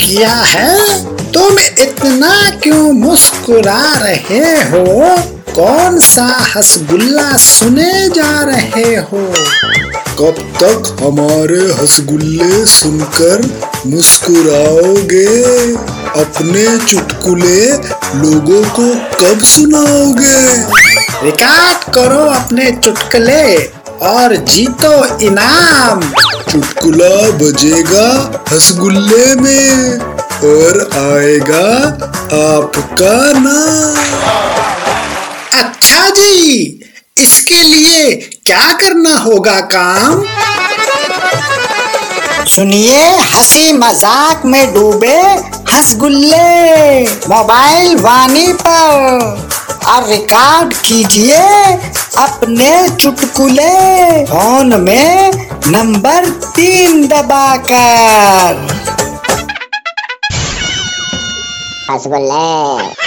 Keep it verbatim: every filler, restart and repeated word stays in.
किया है? तुम इतना क्यों मुस्कुरा रहे हो? कौन सा हसगुल्ला सुने जा रहे हो? कब तक हमारे हसगुल्ले सुनकर मुस्कुराओगे? अपने चुटकुले लोगों को कब सुनाओगे? रिकॉर्ड करो अपने चुटकुले और जीतो इनाम। चुटकुला बजेगा हसगुल्ले में और आएगा आपका नाम। अच्छा जी, इसके लिए क्या करना होगा काम? सुनिए हंसी मजाक में डूबे हसगुल्ले मोबाइल वाणी पर और रिकॉर्ड कीजिए अपने चुटकुले फोन में नंबर तीन दबाकर। हसगुल्ले।